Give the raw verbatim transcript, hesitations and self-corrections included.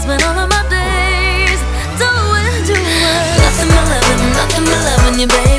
spend all of my days doing, doing nothing but loving, nothing but loving you, baby.